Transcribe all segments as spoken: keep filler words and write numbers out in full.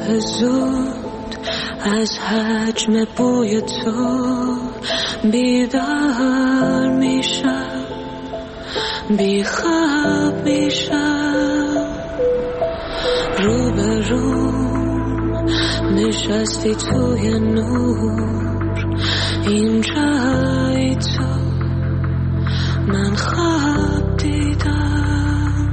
صبح زود از حجم بوی تو بیدار میشم، بی خواب میشم. رو به رو نشستی توی نور، اینجای تو من خواب دیدم.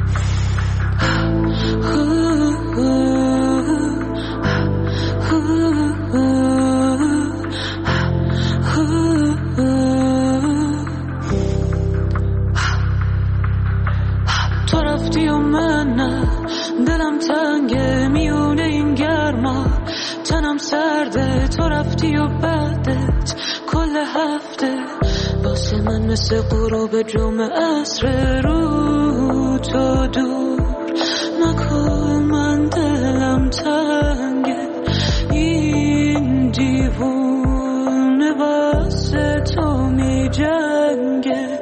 تو رفتی و من نه، دلم تنگه میونه این گرما، تنم سرده. تو رفتی و بعدت کل هفته واسه من مثل غروب جمعه عصر. رو تو دور نکن، من دلم تنگه، این دیوونه واسه تو می جنگه.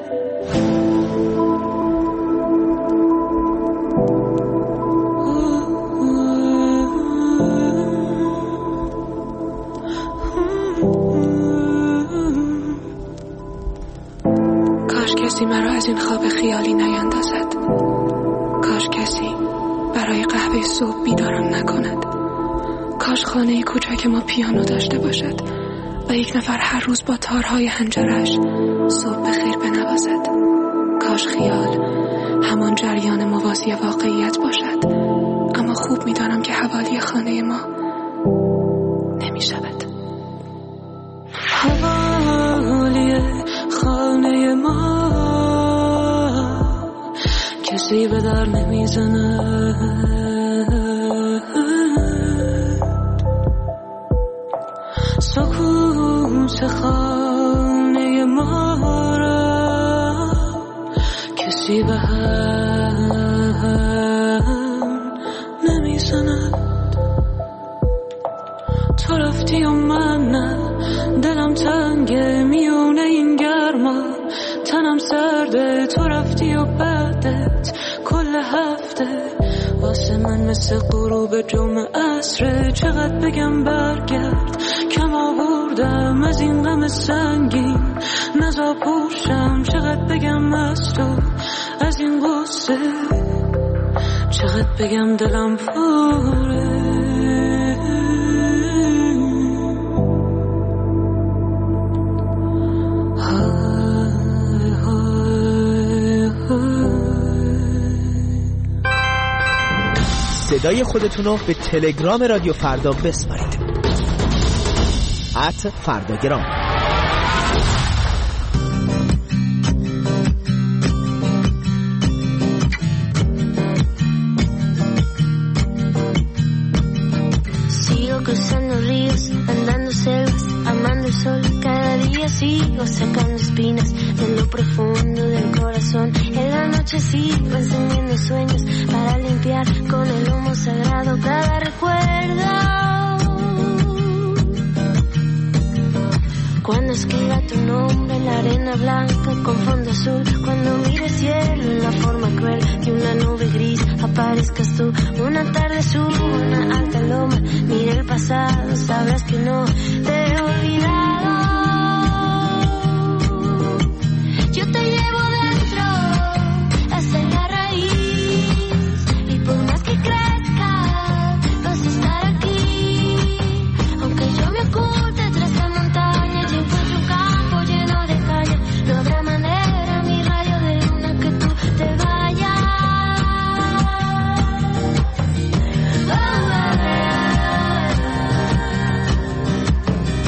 کسی مرا از این خواب خیالی نیندازد. کاش کسی برای قهوه صبح بیدارم نکند. کاش خانه کوچک ما پیانو داشته باشد و یک نفر هر روز با تارهای حنجرش صبح بخیر بنوازد. کاش خیال همان جریان موازی واقعیت باشد، اما خوب میدانم که حوالی خانه ما نمی شود. حوالی خانه ما کسی به در نمیزنه، سکوت خانه ما را کسی به هم نمیزند. تو رفتی و من نه، دلم تنگه میونه این گرما، تنم سرده. تو رفتی و بعدت کل هفته واسه من مثل غروب جمعه عصر. چقدر بگم برگرد، کم آوردم از این غم سنگین، نزا پوشم. چقدر بگم از تو، از این غصه، چقدر بگم دلم پره. صدای خودتونو به تلگرام رادیو فردا بسپارید. ات فرداگرام. Sigo cruzando ríos, andando selvas, amando el sol. Cada día sigo sacando espinas de lo profundo del corazón. En la noche sigo encendiendo sueños para limpiar con el humo sagrado cada recuerdo. Cuando escriba tu nombre en la arena blanca con fondo azul, cuando mire el cielo en la forma cruel de una nube gris, aparezcas tú. Una tarde subo una alta loma, mire el pasado, sabrás que no te he olvidado. Yo te llevo dentro hasta la raíz, y por más que crezca vas a estar aquí. Aunque yo me oculte tras la montaña, yo encuentro un campo lleno de caña. No habrá manera, mi rayo de luna, que tú te vayas. Oh, oh, oh.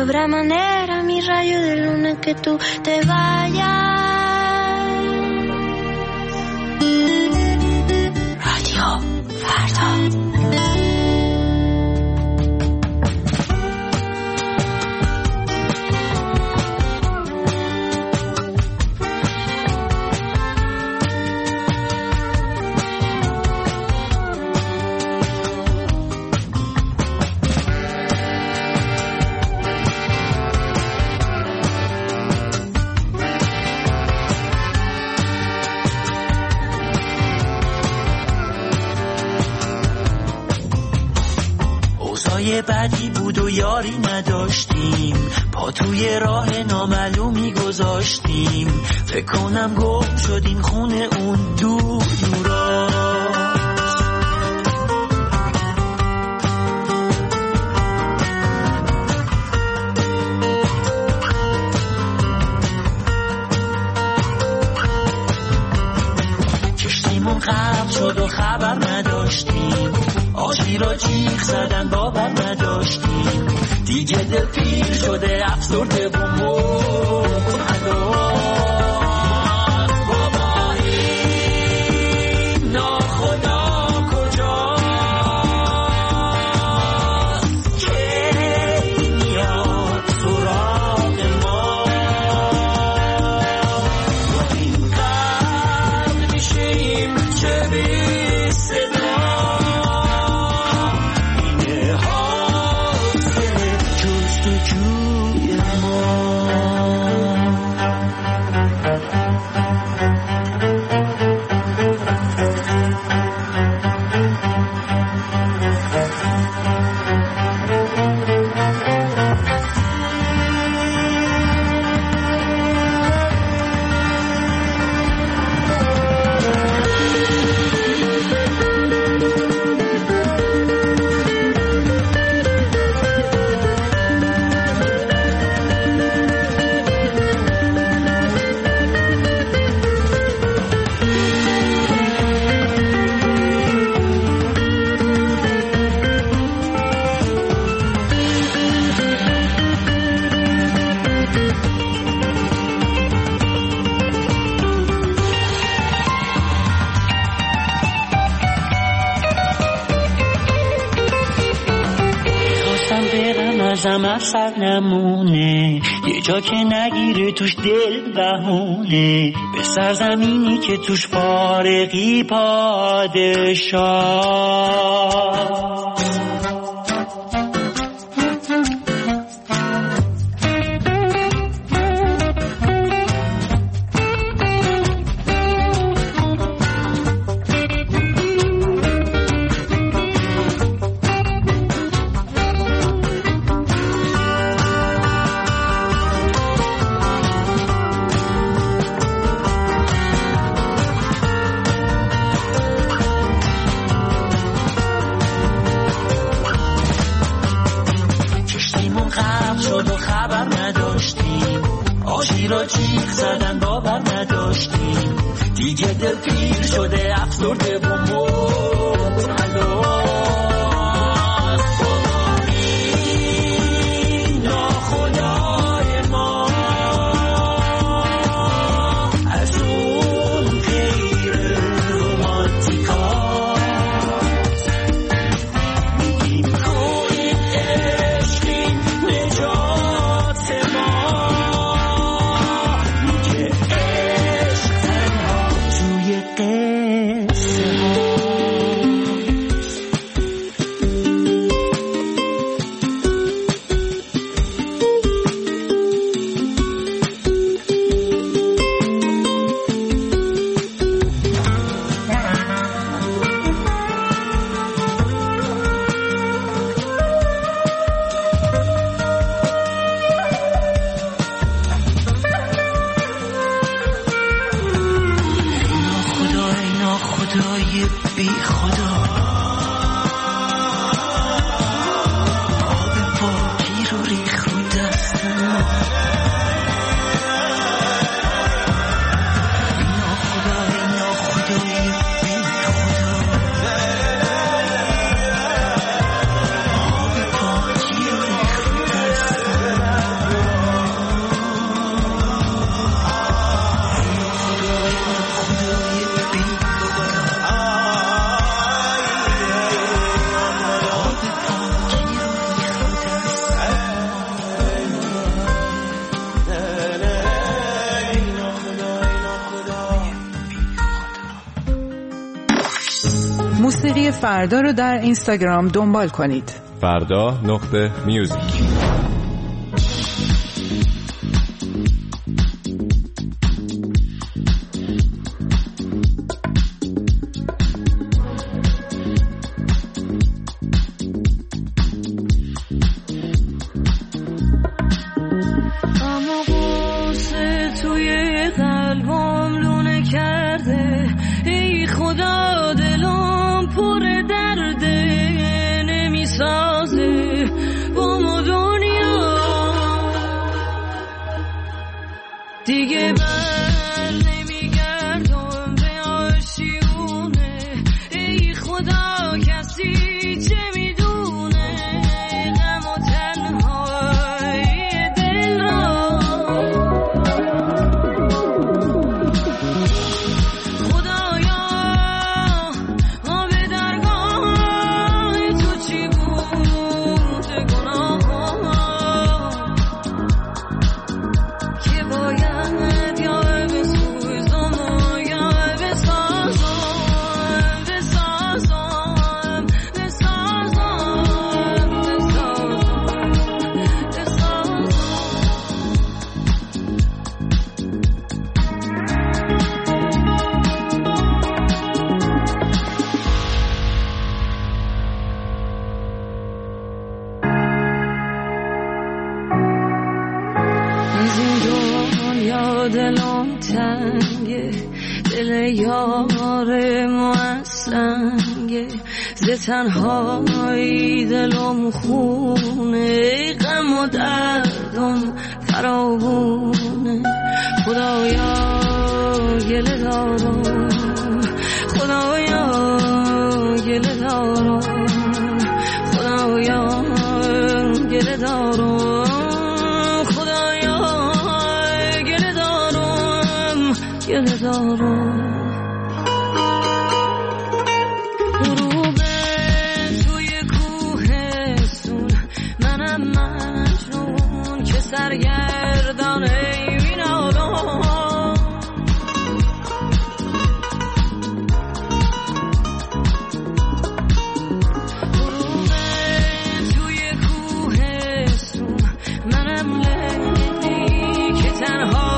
habrá manera, mi rayo de luna, que tú te vayas. Radio Farda. یه بدی بود و یاری نداشتیم، پا توی راه نامعلومی گذاشتیم، فکر کنم گم شدیم خونه اون دور دورا. کشتیمون غرق شد و خبر نداشتیم، آشی را جیغ زدن باور نداشتیم، دیگه دل پیر شده افسرده و مهداست. بابا این ناخدا کجاست که میاد سراغ ما، با این قرد میشیم چه بی صدا. ازم سر نمونه، یه جا که نگیره توش دل بهونه، به سرزمینی که توش فارغی پادشاه. جیغ زدن باور نداشتیم، دیگه دل پیر شده افسرده و مهداست. این ناخدای ما از اون غیر رومانتیکاست، میگیم کنیم عشقیم نجات ما. عشق تنها توی قصه ها فردا رو در اینستاگرام دنبال کنید. فردا نقطه میوزیک. دیگه بر نمیگردم به آشیونه، ای خدا کسی چه میدونه غم و تنهای دل را. خدایا ما به درگاه تو چی بود گناه که باید دلم تنگه، دل یار موسنگه، ز تنهایی دلم خونه، غم و دردم فراوونه. خدایا گله دارم، خدایا گله دارم، خدایا گله دارم، گله دارم. غروب توی کوهستون، منم مجنون که سرگردان این عالم. غروب توی کوهستون، منم لیلی که تنها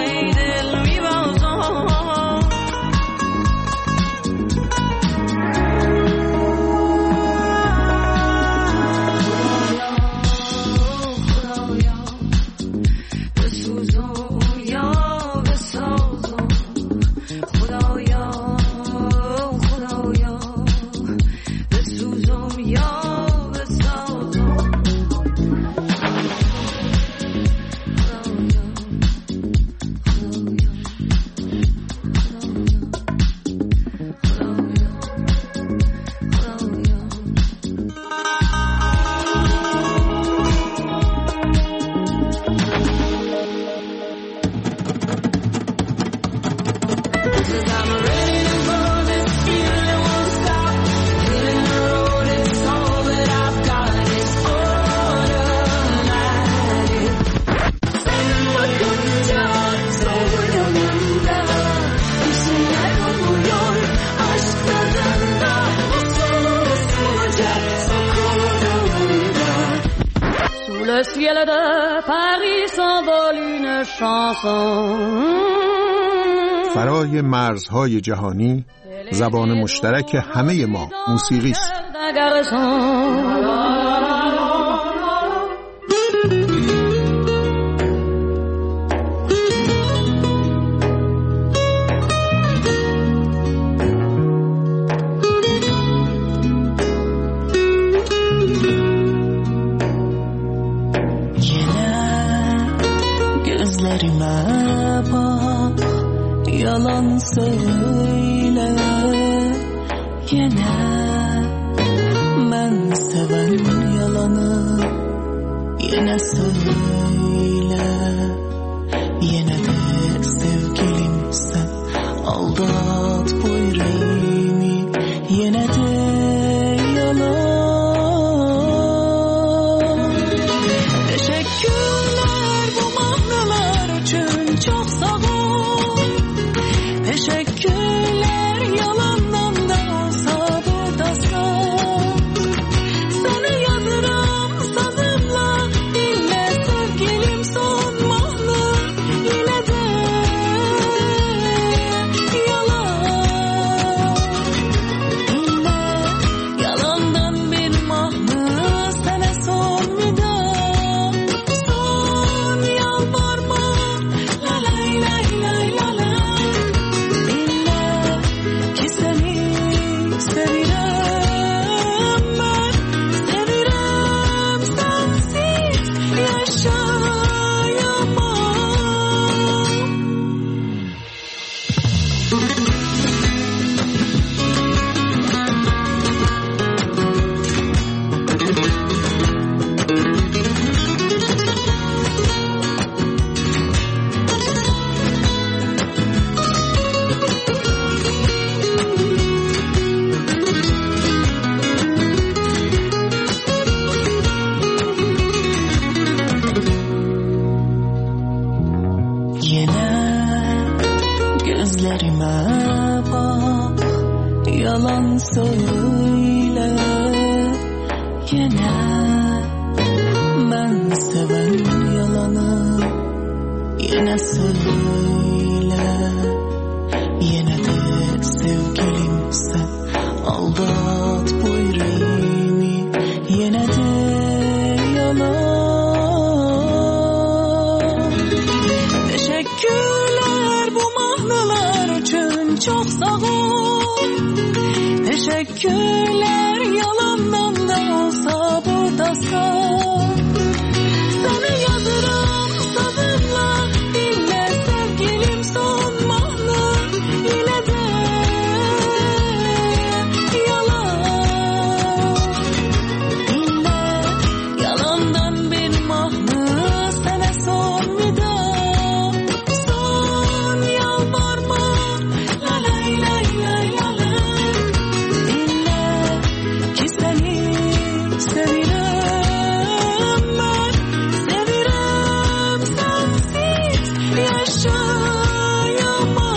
Le ciel de Paris s'envole une chanson. فرای مرزهای جهانی، زبان مشترک همه ما موسیقی است. Gözlerime bak, yalan söyle yine. Ben seven yalanı yine söyle. Yine de sevgilim sen aldat bu yüreğimi. Yine de yalan. Teşekkürler bu manalar için, çok sağ ol. Teşekkürler, yalandan da olsa buradasın. yine söyle, yine de sevgilimsen aldat bu yüreğimi, yine de yalan. Teşekkürler bu mahnılar için, çok sağ ol. Teşekkürler yalandan da olsa buradasın. Sana yazırım sabırla, dinle sevgilim son mahnı, yine de yalan. Dinle yalandan bir mahnı, sana son vida, son yalvarma, la lay lay lay la lay. Dinle ki seni seviyorum ben, seviyorum sensiz yaşayamam.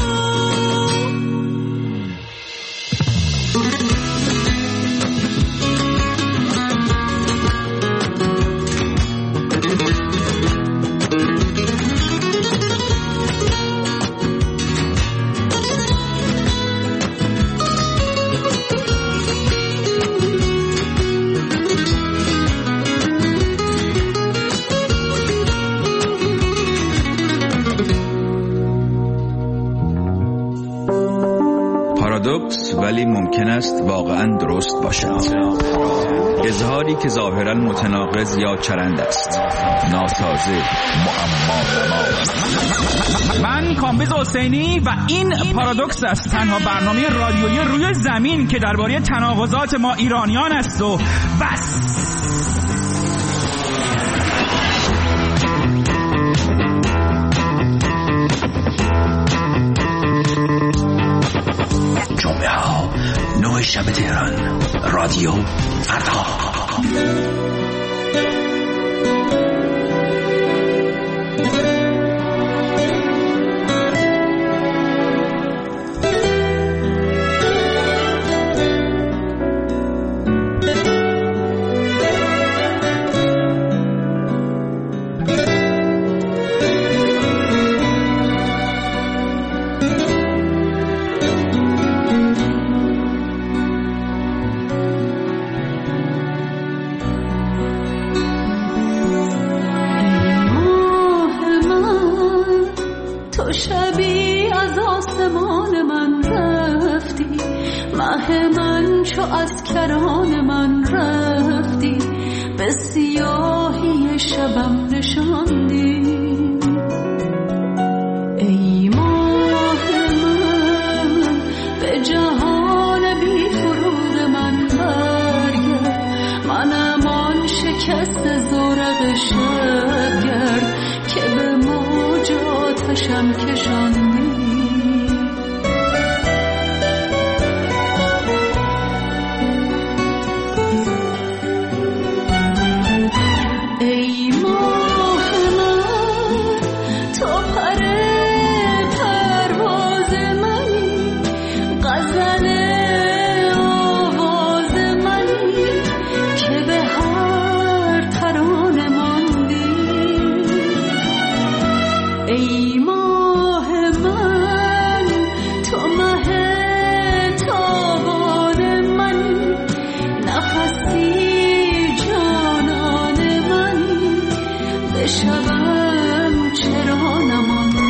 پارادوکس ولی ممکن است واقعا درست باشد. اظهاری که ظاهرا متناقض یا چرند است، ناسازه، معما. من کامبیز حسینی و این پارادوکس است، تنها برنامه رادیویی روی زمین که درباره تناقضات ما ایرانیان است و بس. جمعه ها نه شب تهران، رادیو فردا. شبی از آسمان من رفتی، مه من چو از کران من رفتی، به سیاهی شبم نشاندی. ای ماه من به جهان بی فروغ من برگرد، منم آن شکست زورق شبگرد که به موجاتشم کشاندی. ای ماه من تو پر پرواز منی، غزل آواز منی که به هر ترانه ماندی. ای ماه من تو مه تابان منی، نفسی جانان منی، به شبم چرا نماندی.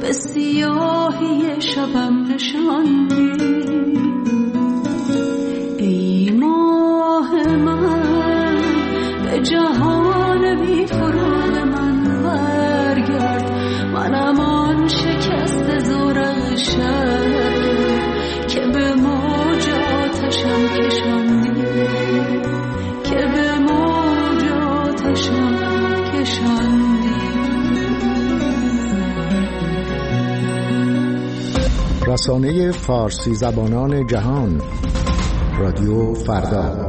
به سیاهی شبم نشاندی. ای ماه من به جهان بی فروغ من برگرد، منم آن شکست زورق شهر که به موج آتشم کشاندی، که به موج آتشم کشاندی. رسانه فارسی زبانان جهان، رادیو فردا.